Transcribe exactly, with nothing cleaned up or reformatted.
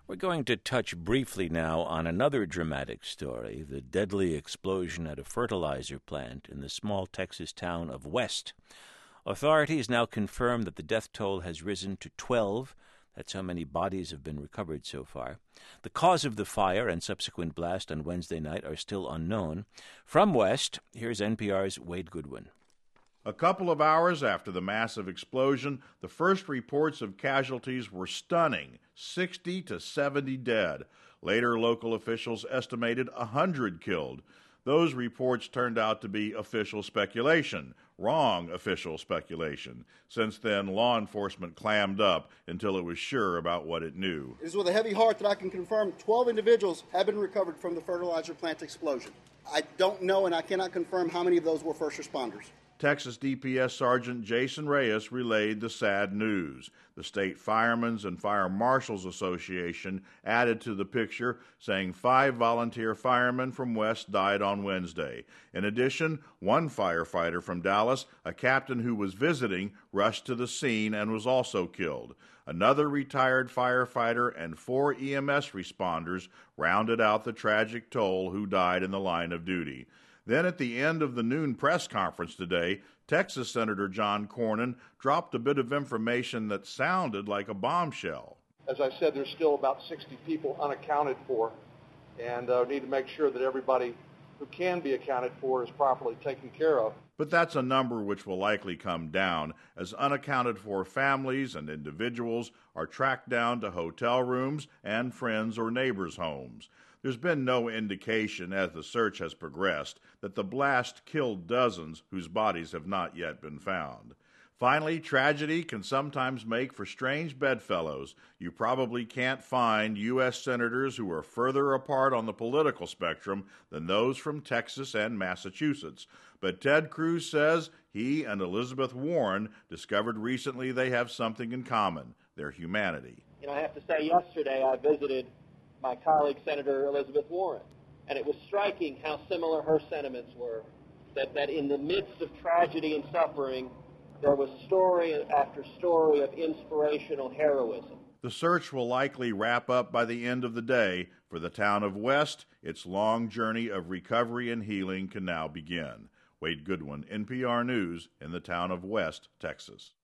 We're going to touch briefly now on another dramatic story, the deadly explosion at a fertilizer plant in the small Texas town of West. Authorities now confirm that the death toll has risen to twelve. That's how many bodies have been recovered so far. The cause of the fire and subsequent blast on Wednesday night are still unknown. From West, here's N P R's Wade Goodwin. A couple of hours after the massive explosion, the first reports of casualties were stunning, sixty to seventy dead. Later, local officials estimated one hundred killed. Those reports turned out to be official speculation, wrong official speculation. Since then, law enforcement clammed up until it was sure about what it knew. It is with a heavy heart that I can confirm twelve individuals have been recovered from the fertilizer plant explosion. I don't know and I cannot confirm how many of those were first responders. Texas D P S Sergeant Jason Reyes relayed the sad news. The State Firemen's and Fire Marshals Association added to the picture, saying five volunteer firemen from West died on Wednesday. In addition, one firefighter from Dallas, a captain who was visiting, rushed to the scene and was also killed. Another retired firefighter and four E M S responders rounded out the tragic toll who died in the line of duty. Then at the end of the noon press conference today, Texas Senator John Cornyn dropped a bit of information that sounded like a bombshell. As I said, there's still about sixty people unaccounted for, and uh, need to make sure that everybody who can be accounted for is properly taken care of. But that's a number which will likely come down as unaccounted for families and individuals are tracked down to hotel rooms and friends' or neighbors' homes. There's been no indication as the search has progressed that the blast killed dozens whose bodies have not yet been found. Finally, tragedy can sometimes make for strange bedfellows. You probably can't find U S senators who are further apart on the political spectrum than those from Texas and Massachusetts. But Ted Cruz says he and Elizabeth Warren discovered recently they have something in common, their humanity. You know, I have to say, yesterday I visited my colleague, Senator Elizabeth Warren, and it was striking how similar her sentiments were, that, that in the midst of tragedy and suffering, there was story after story of inspirational heroism. The search will likely wrap up by the end of the day. For the town of West, its long journey of recovery and healing can now begin. Wade Goodwin, N P R News, in the town of West, Texas.